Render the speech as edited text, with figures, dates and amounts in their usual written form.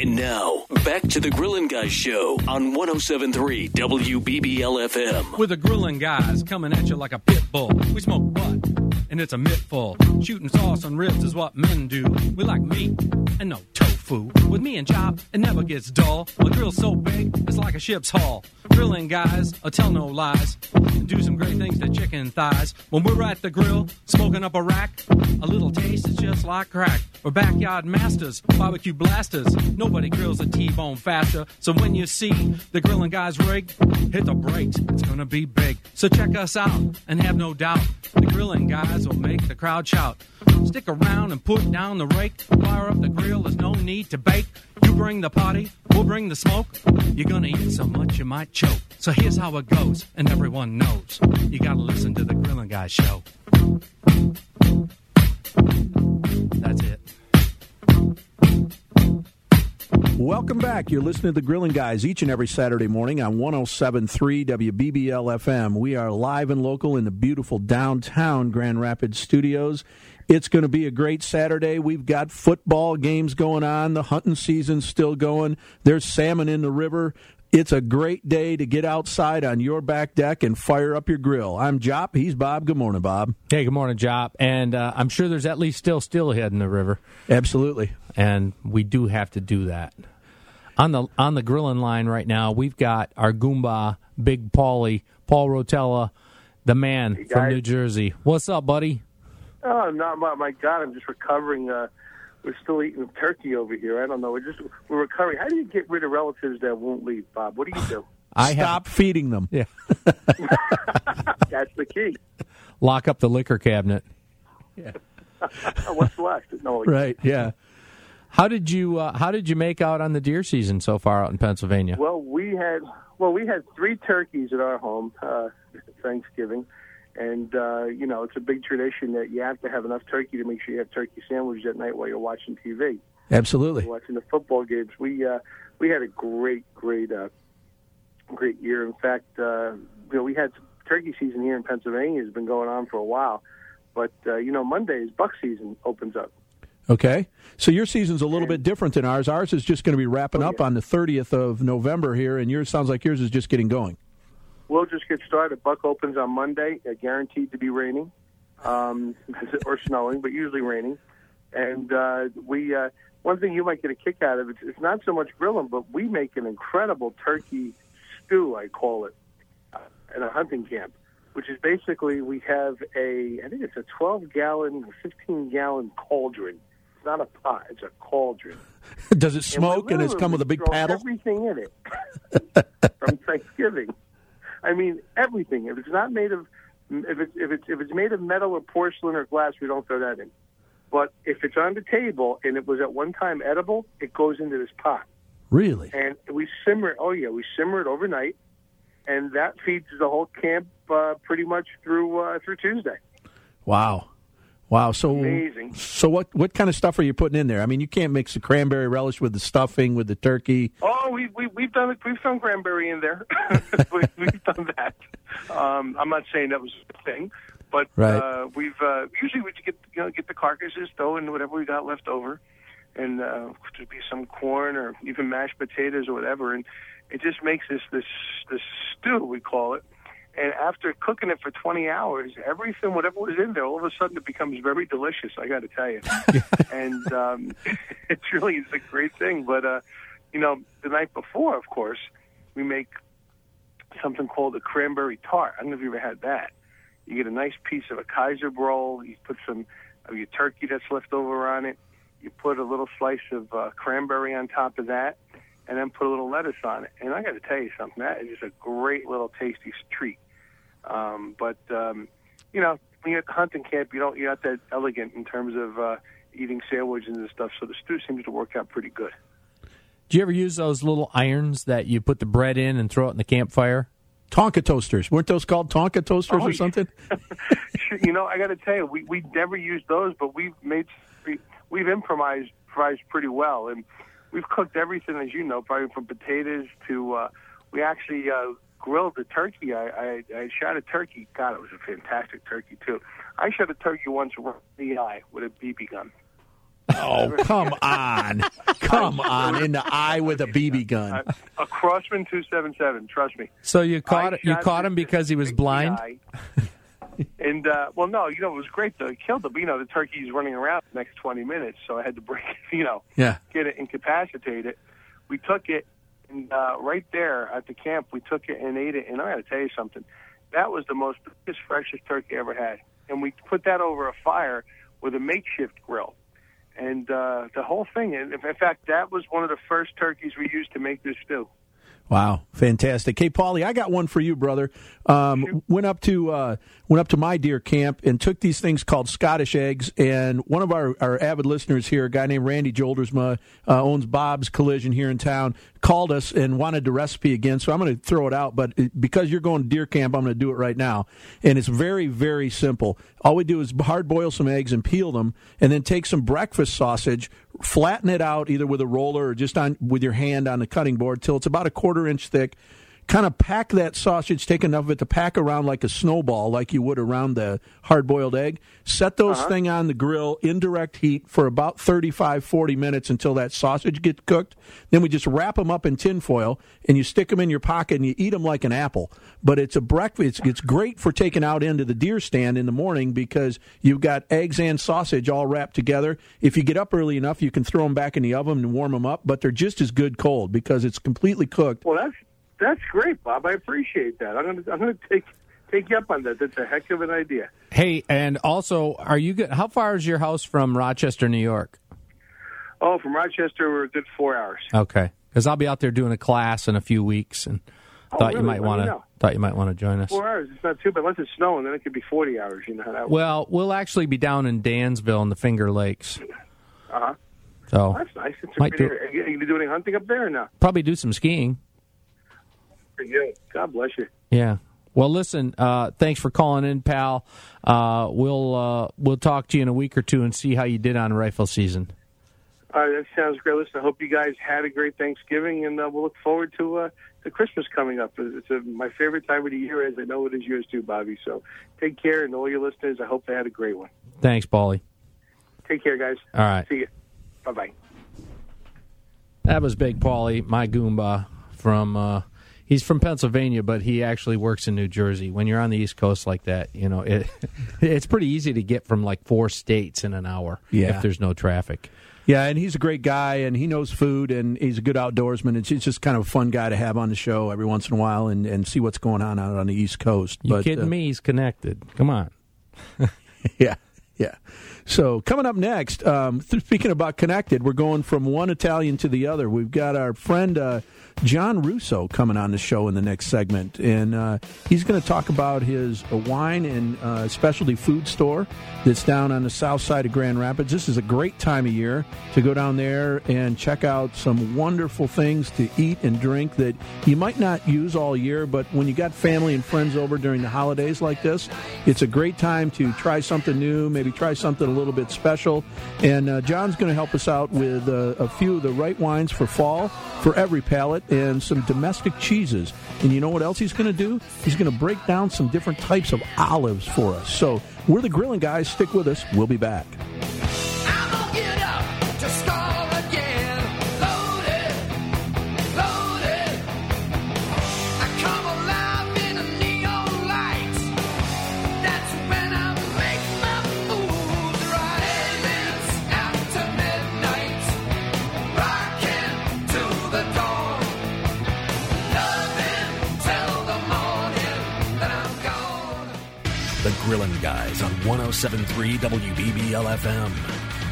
And now, back to the Grillin' Guys Show on 107.3 WBBL-FM. With the Grillin' Guys coming at you like a pit bull. We smoke butt, and it's a mittful. Shooting sauce on ribs is what men do. We like meat and no tofu. With me and Chop, it never gets dull. A grill's so big, it's like a ship's hull. Grillin' Guys, tell no lies, and do some great things to chicken thighs. When we're at the grill, smoking up a rack, a little taste is just like crack. We're backyard masters, barbecue blasters. Nobody grills a T-bone faster. So when you see the Grillin' Guys rig, hit the brakes, it's gonna be big. So check us out, and have no doubt, the Grillin' Guys will make the crowd shout. Stick around and put down the rake. Fire up the grill, there's no need to bake. You bring the party, we'll bring the smoke. You're gonna eat so much you might choke. So here's how it goes, and everyone knows. You gotta listen to the Grillin' Guys Show. That's it. Welcome back. You're listening to the Grillin' Guys each and every Saturday morning on 107.3 WBBL-FM. We are live and local in the beautiful downtown Grand Rapids studios. It's going to be a great Saturday. We've got football games going on. The hunting season's still going. There's salmon in the river. It's a great day to get outside on your back deck and fire up your grill. I'm Jop. He's Bob. Good morning, Bob. Hey, good morning, Jop. And I'm sure there's at least still steelhead in the river. Absolutely. And we do have to do that. On the grilling line right now, we've got our Goomba, Big Paulie, Paul Rotella, the man from New Jersey. What's up, buddy? Oh, my God, I'm just recovering. We're still eating turkey over here. I don't know. We're recovering. How do you get rid of relatives that won't leave, Bob? What do you do? Stop feeding them. Yeah. That's the key. Lock up the liquor cabinet. Yeah. What's left? No, right, yeah. How did you make out on the deer season so far out in Pennsylvania? Well, we had 3 turkeys at our home Thanksgiving, and it's a big tradition that you have to have enough turkey to make sure you have turkey sandwiches at night while you're watching TV. Absolutely. Watching the football games. We had a great year. In fact, we had turkey season here in Pennsylvania has been going on for a while, but Monday buck season opens up. Okay. So your season's a little bit different than ours. Ours is just going to be wrapping up on the 30th of November here, and yours sounds like yours is just getting going. We'll just get started. Buck opens on Monday, guaranteed to be raining or snowing, but usually raining. And one thing you might get a kick out of, it's not so much grilling, but we make an incredible turkey stew, I call it, at a hunting camp, which is basically we have I think it's a 12-gallon, 15-gallon cauldron. It's not a pot, it's a cauldron. Does it smoke and it's come with a big paddle? Everything in it from Thanksgiving. I mean, everything. If it's not made of, if it's made of metal or porcelain or glass, we don't throw that in. But if it's on the table and it was at one time edible, it goes into this pot. Really? And we simmer. Oh yeah, we simmer it overnight, and that feeds the whole camp pretty much through Tuesday. Wow. So amazing. So what kind of stuff are you putting in there? I mean, you can't mix the cranberry relish with the stuffing with the turkey. Oh, we've done it. We've thrown cranberry in there. We've done that. I'm not saying that was a thing, but right. We've usually we get the carcasses, throw in whatever we got left over, and there'd be some corn or even mashed potatoes or whatever, and it just makes this stew, we call it. And after cooking it for 20 hours, everything, whatever was in there, all of a sudden it becomes very delicious, I got to tell you. And it's a great thing. But, the night before, of course, we make something called a cranberry tart. I don't know if you ever had that. You get a nice piece of a Kaiser roll. You put some of your turkey that's left over on it. You put a little slice of cranberry on top of that, and then put a little lettuce on it. And I got to tell you something, that is just a great little tasty treat. When you're at the hunting camp, you're not that elegant in terms of eating sandwiches and stuff, so the stew seems to work out pretty good. Do you ever use those little irons that you put the bread in and throw it in the campfire? Tonka toasters. Weren't those called Tonka toasters or something? I got to tell you, we never used those, but we've improvised pretty well, and we've cooked everything, as you know, probably from potatoes to we actually grilled the turkey. I shot a turkey. God, it was a fantastic turkey too. I shot a turkey once right in the eye with a BB gun. Oh, come on. Come on. In the eye with a BB gun. A Crossman 277, trust me. So you caught him because he was blind? And, well, no, it was great though. He killed him. The turkey's running around the next 20 minutes, so I had to break it, get it, incapacitate it. We took it, and right there at the camp, we took it and ate it. And I got to tell you something. That was the most freshest turkey I ever had. And we put that over a fire with a makeshift grill. And the whole thing, in fact, that was one of the first turkeys we used to make this stew. Wow, fantastic! Hey, Paulie, I got one for you, brother. Went up to my deer camp and took these things called Scottish eggs. And one of our avid listeners here, a guy named Randy Joldersma, owns Bob's Collision here in town, called us and wanted the recipe again. So I'm going to throw it out, but because you're going to deer camp, I'm going to do it right now. And it's very, very simple. All we do is hard boil some eggs and peel them, and then take some breakfast sausage, flatten it out either with a roller or just with your hand on the cutting board till it's about a 1/4 inch thick. Kind of pack that sausage, take enough of it to pack around like a snowball, like you would around the hard-boiled egg. Set those thing on the grill, indirect heat, for about 35, 40 minutes until that sausage gets cooked. Then we just wrap them up in tin foil, and you stick them in your pocket, and you eat them like an apple. But it's a breakfast. It's great for taking out into the deer stand in the morning because you've got eggs and sausage all wrapped together. If you get up early enough, you can throw them back in the oven and warm them up, but they're just as good cold because it's completely cooked. Well, that's great, Bob. I appreciate that. I'm going to take you up on that. That's a heck of an idea. Hey, and also, are you good? How far is your house from Rochester, New York? Oh, from Rochester, we're a good 4 hours. Okay, because I'll be out there doing a class in a few weeks, and thought you might want to join us. 4 hours, it's not too bad. Unless it's snowing, then it could be 40 hours. You know how that works. Well, we'll actually be down in Dansville in the Finger Lakes. So that's nice. Are you going to do any hunting up there or not? Probably do some skiing. God bless you. Yeah. Well, listen, thanks for calling in, pal. We'll talk to you in a week or two and see how you did on rifle season. That sounds great. Listen, I hope you guys had a great Thanksgiving, and we'll look forward to Christmas coming up. It's my favorite time of the year, as I know it is yours too, Bobby. So take care, and all your listeners, I hope they had a great one. Thanks, Paulie. Take care, guys. All right. See you. Bye-bye. That was Big Paulie, my Goomba, from... He's from Pennsylvania, but he actually works in New Jersey. When you're on the East Coast like that, it's pretty easy to get from like 4 states in an hour if there's no traffic. Yeah, and he's a great guy, and he knows food, and he's a good outdoorsman. It's just kind of a fun guy to have on the show every once in a while and see what's going on out on the East Coast. You kidding me? He's connected. Come on. Yeah. So coming up next, speaking about connected, we're going from one Italian to the other. We've got our friend John Russo coming on the show in the next segment, and he's going to talk about his wine and specialty food store that's down on the south side of Grand Rapids. This is a great time of year to go down there and check out some wonderful things to eat and drink that you might not use all year, but when you got family and friends over during the holidays like this, it's a great time to try something new, maybe try something a little bit special. And John's going to help us out with a few of the right wines for fall for every palate and some domestic cheeses. And you know what else he's going to do? He's going to break down some different types of olives for us. So we're the Grilling Guys. Stick with us. We'll be back. The Grillin' Guys on 107.3 WBBL-FM.